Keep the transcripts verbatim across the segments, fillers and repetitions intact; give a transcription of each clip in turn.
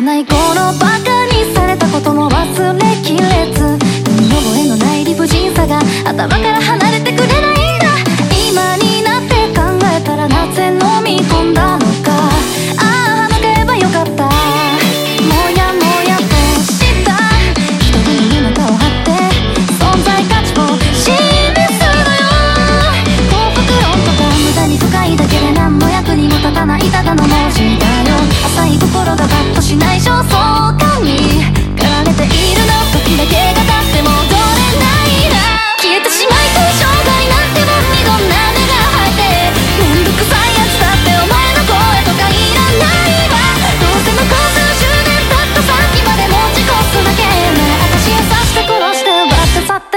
幼い頃バカにされたことも忘れきれず、身に覚えのない理不尽さが頭から離れてくれないんだ。今になって考えたらなぜ飲み込んだのか。ああ向けばよかった。もやもやとした一人に中を張って存在価値を示すのよ。幸福論とか無駄に深いだけで何の役にも立たないただの文字だよ。浅い心がバッとしない焦燥感に駆られているの。時だけが経って戻れないな。消えてしまいたい生涯なんてもにどんな根が生えて、めんどくさいやつだってお前の声とかいらないわ。どうせ向こう数十年経った先まで持ち越すだけなら私を刺して殺して奪って去って。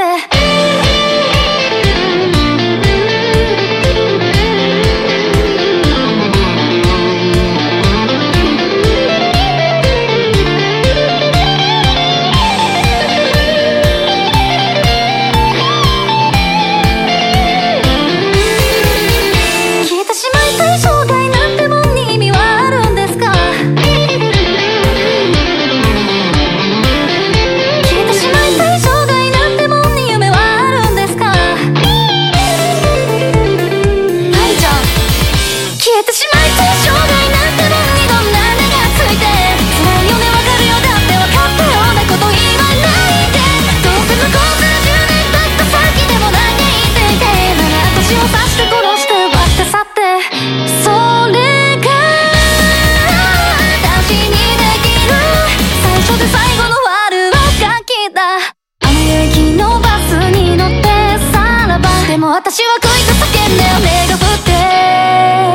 私は恋と叫んで雨が降って